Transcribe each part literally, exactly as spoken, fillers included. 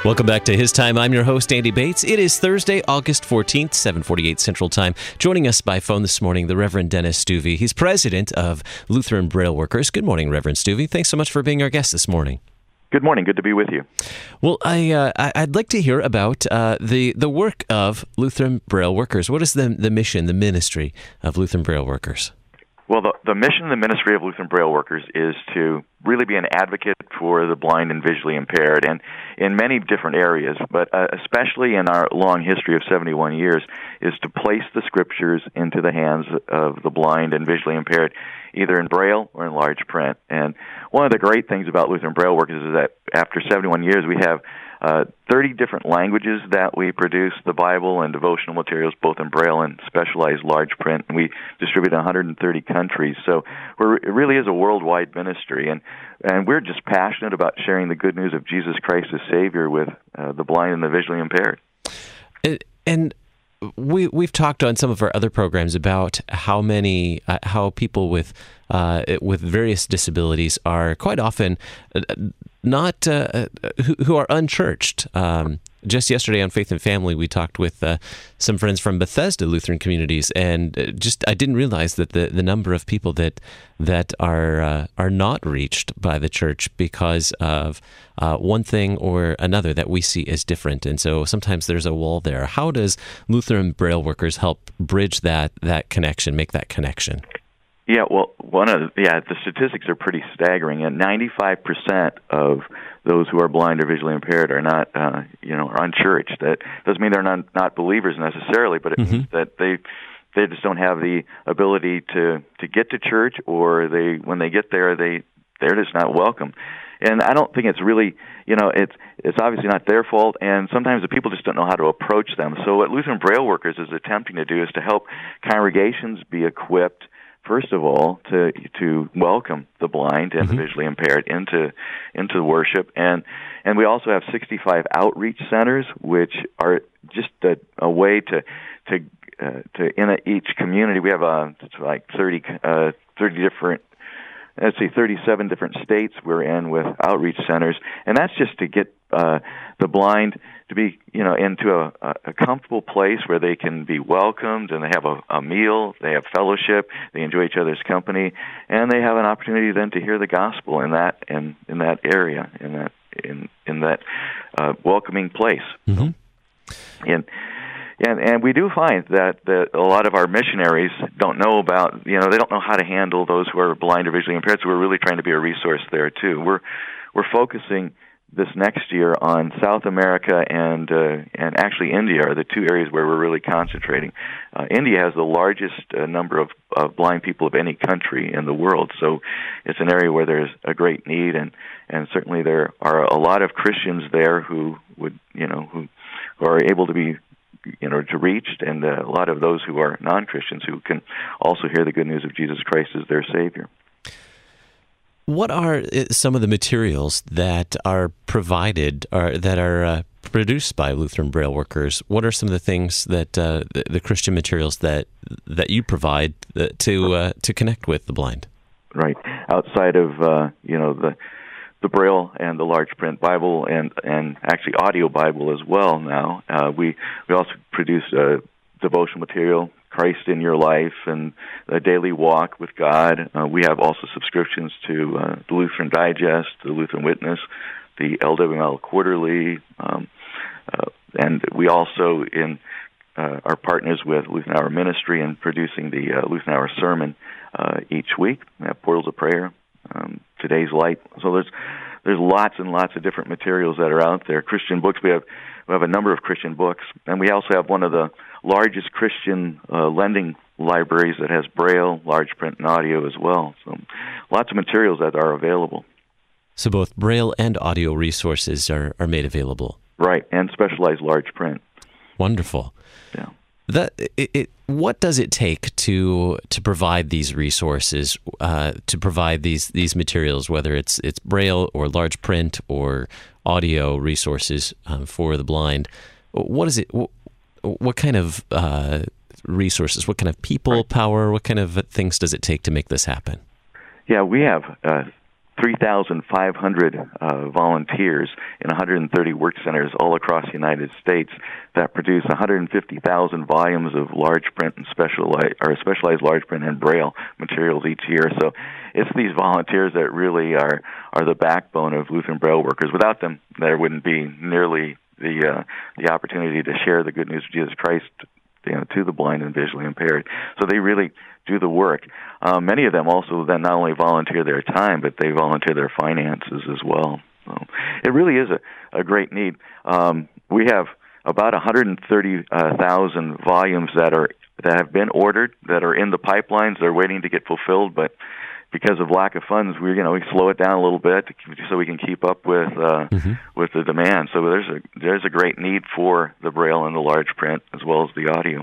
Welcome back to His Time. I'm your host, Andy Bates. It is Thursday, August fourteenth, seven forty-eight Central Time. Joining us by phone this morning, the Reverend Dennis Stuve. He's president of Lutheran Braille Workers. Good morning, Reverend Stuve. Thanks so much for being our guest this morning. Good morning. Good to be with you. Well, I, uh, I'd like to hear about uh, the, the work of Lutheran Braille Workers. What is the, the mission, the ministry of Lutheran Braille Workers? Well, the, the mission of the ministry of Lutheran Braille Workers is to really be an advocate for the blind and visually impaired, and in many different areas, but uh, especially in our long history of seventy-one years, is to place the Scriptures into the hands of the blind and visually impaired, either in Braille or in large print. And one of the great things about Lutheran Braille Workers is that after seventy-one years, we have uh, thirty different languages that we produce the Bible and devotional materials, both in Braille and specialized large print, and we distribute in one hundred thirty countries. So we're, it really is a worldwide ministry, and and we're just passionate about sharing the good news of Jesus Christ as Savior with uh, the blind and the visually impaired. And, and we we've talked on some of our other programs about how many uh, how people with uh, with various disabilities are quite often uh, not uh, who, who are unchurched. Um, just yesterday on Faith and Family, we talked with uh, some friends from Bethesda Lutheran Communities, and just I didn't realize that the, the number of people that that are uh, are not reached by the church because of uh, one thing or another that we see as different. And so sometimes there's a wall there. How does Lutheran Braille Workers help bridge that that connection, make that connection? Yeah, well, one of the, yeah, the statistics are pretty staggering, and ninety-five percent of those who are blind or visually impaired are not, uh, you know, are unchurched. That doesn't mean they're not not believers necessarily, but it mm-hmm. means that they they just don't have the ability to to get to church, or they when they get there, they they're just not welcome. And I don't think it's really, you know, it's it's obviously not their fault, and sometimes the people just don't know how to approach them. So what Lutheran Braille Workers is attempting to do is to help congregations be equipped, first of all, to to welcome the blind and mm-hmm. the visually impaired into into worship, and and we also have sixty-five outreach centers, which are just a, a way to to uh, to in a, each community. We have uh, like thirty uh, thirty different. Let's see, thirty-seven different states we're in with outreach centers, and that's just to get uh, the blind to be, you know, into a, a comfortable place where they can be welcomed, and they have a, a meal, they have fellowship, they enjoy each other's company, and they have an opportunity then to hear the gospel in that in, in that area, in that in in that uh, welcoming place. Mm-hmm. And And and we do find that, that a lot of our missionaries don't know about, you know, they don't know how to handle those who are blind or visually impaired, so we're really trying to be a resource there, too. We're we're focusing this next year on South America and uh, and actually India are the two areas where we're really concentrating. Uh, India has the largest uh, number of, of blind people of any country in the world, so it's an area where there's a great need, and, and certainly there are a lot of Christians there who would, you know, who, who are able to be, you know, to reach, and uh, a lot of those who are non-Christians who can also hear the good news of Jesus Christ as their Savior. What are some of the materials that are provided, or that are uh, produced by Lutheran Braille Workers? What are some of the things that uh, the, the Christian materials that that you provide to uh, to connect with the blind? Right, outside of uh, you know the. the Braille and the large print Bible, and, and actually audio Bible as well now. Uh, we, we also produce uh, devotional material, Christ in Your Life, and a daily walk with God. Uh, we have also subscriptions to uh, the Lutheran Digest, the Lutheran Witness, the L W M L Quarterly, um, uh, and we also in uh, are partners with Lutheran Hour Ministry in producing the uh, Lutheran Hour Sermon uh, each week. We have Portals of Prayer, Um, Today's Light. So there's there's lots and lots of different materials that are out there. Christian books. We have we have a number of Christian books, and we also have one of the largest Christian uh, lending libraries that has Braille, large print, and audio as well. So lots of materials that are available. So both Braille and audio resources are, are made available. Right, and specialized large print. Wonderful. Yeah. That it, it, what does it take to to provide these resources, uh, to provide these these materials, whether it's it's Braille or large print or audio resources um, for the blind? What is it? What, what kind of uh, resources? What kind of people right. power? What kind of things does it take to make this happen? Yeah, we have uh, three thousand five hundred uh, volunteers in one hundred thirty work centers all across the United States that produce one hundred fifty thousand volumes of large print and specialized, or specialized large print and Braille materials each year. So it's these volunteers that really are, are the backbone of Lutheran Braille workers. Without them, there wouldn't be nearly the uh, the opportunity to share the good news of Jesus Christ, you know, to the blind and visually impaired. So they really do the work. Uh, many of them also then not only volunteer their time, but they volunteer their finances as well. So it really is a, a great need. Um, we have about one hundred thirty thousand volumes that are that have been ordered, that are in the pipelines. They're waiting to get fulfilled, but because of lack of funds, we you know we slow it down a little bit so we can keep up with uh, mm-hmm. with the demand. So there's a there's a great need for the Braille and the large print as well as the audio.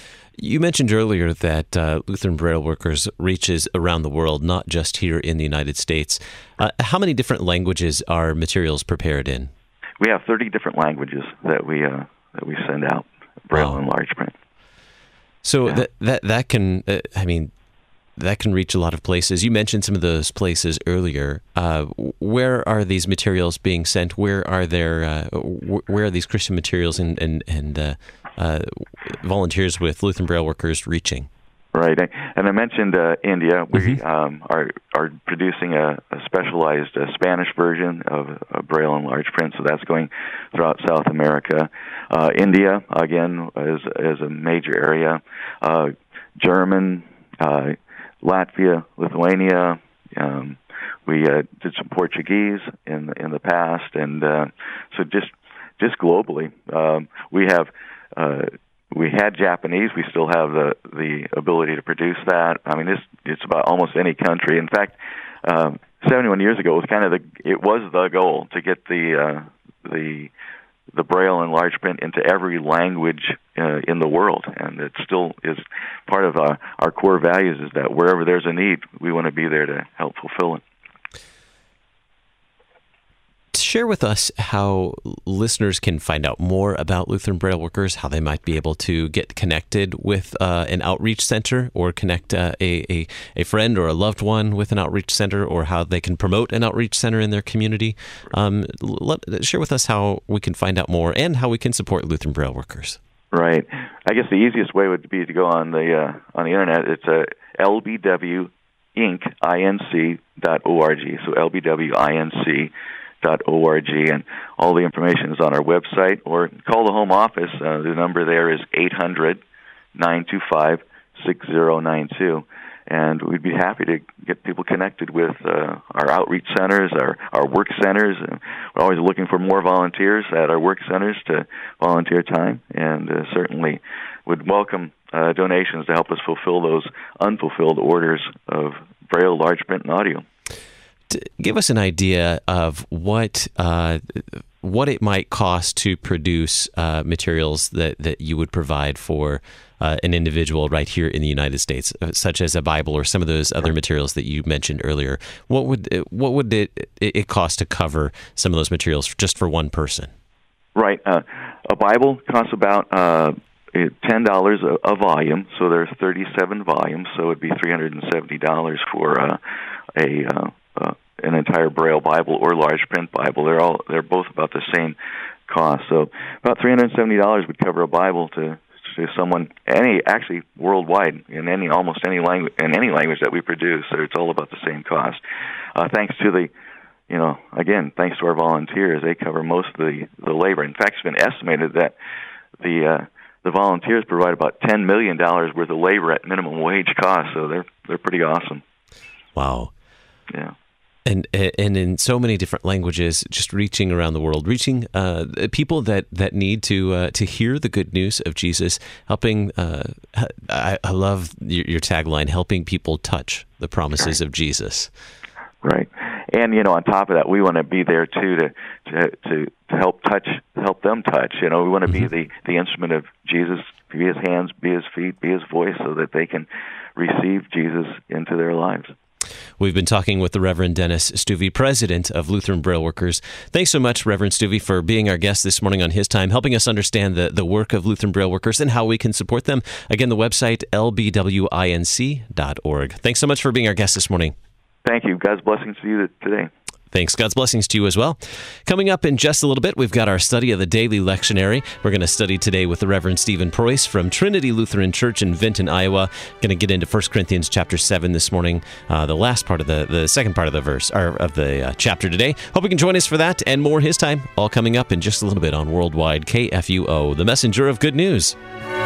You mentioned earlier that uh, Lutheran Braille Workers reaches around the world, not just here in the United States. Uh, how many different languages are materials prepared in? We have thirty different languages that we uh, that we send out, Braille wow. and large print. So yeah. that that that can, uh, I mean, that can reach a lot of places. You mentioned some of those places earlier. Uh, where are these materials being sent? Where are there? Uh, where are these Christian materials and and and uh, uh, volunteers with Lutheran Braille Workers reaching? Right, and I mentioned uh, India. We mm-hmm. um, are are producing a, a specialized uh, Spanish version of uh, Braille and large print, so that's going throughout South America. Uh, India, again, is is a major area. Uh, German, uh, Latvia, Lithuania. Um, we uh, did some Portuguese in in the past, and uh, so just just globally, um, we have. Uh, We had Japanese. We still have the the ability to produce that. I mean, it's it's about almost any country. In fact, um, seventy-one years ago, it was kind of the it was the goal to get the uh, the the Braille and large print into every language uh, in the world, and it still is part of uh, our core values. Is that wherever there's a need, we want to be there to help fulfill it. Share with us how listeners can find out more about Lutheran Braille Workers, how they might be able to get connected with uh, an outreach center, or connect uh, a, a, a friend or a loved one with an outreach center, or how they can promote an outreach center in their community. Um, let, share with us how we can find out more and how we can support Lutheran Braille Workers. Right. I guess the easiest way would be to go on the uh, on the internet. It's a L B W Inc dot org. So L B W Inc dot org, and all the information is on our website, or call the home office. Uh, the number there is eight hundred, nine two five, six zero nine two, and we'd be happy to get people connected with uh, our outreach centers, our, our work centers. Uh, we're always looking for more volunteers at our work centers to volunteer time, and uh, certainly would welcome uh, donations to help us fulfill those unfulfilled orders of Braille, large print, and audio. Give us an idea of what uh, what it might cost to produce uh, materials that, that you would provide for uh, an individual right here in the United States, such as a Bible or some of those other materials that you mentioned earlier. What would what would it, it cost to cover some of those materials just for one person? Right. Uh, a Bible costs about uh, ten dollars a, a volume, so there's thirty-seven volumes, so it'd be three hundred seventy dollars for uh, a uh, Uh, an entire Braille Bible or large print Bible. They're all they're both about the same cost. So about three hundred seventy dollars would cover a Bible to to someone any actually worldwide in any almost any language in any language that we produce. So it's all about the same cost. Uh, thanks to the you know again thanks to our volunteers, they cover most of the the labor. In fact, it's been estimated that the uh, the volunteers provide about ten million dollars worth of labor at minimum wage cost. So they're they're pretty awesome. Wow. Yeah. And and in so many different languages, just reaching around the world, reaching uh, people that, that need to uh, to hear the good news of Jesus, helping, uh, I, I love your, your tagline, helping people touch the promises right. of Jesus. Right. And, you know, on top of that, we want to be there, too, to to, to, to help touch, help them touch. You know, we want to mm-hmm. be the, the instrument of Jesus, be his hands, be his feet, be his voice, so that they can receive Jesus into their lives. We've been talking with the Reverend Dennis Stuve, president of Lutheran Braille Workers. Thanks so much, Reverend Stuve, for being our guest this morning on His Time, helping us understand the, the work of Lutheran Braille Workers and how we can support them. Again, the website, L B W inc dot org. Thanks so much for being our guest this morning. Thank you. God's blessings to you today. Thanks. God's blessings to you as well. Coming up in just a little bit, we've got our study of the daily lectionary. We're going to study today with the Reverend Stephen Preuss from Trinity Lutheran Church in Vinton, Iowa. Going to get into First Corinthians chapter seven this morning, uh, the last part of the, the second part of the verse, or of the uh, chapter today. Hope you can join us for that and more his time, all coming up in just a little bit on Worldwide K F U O, the messenger of good news.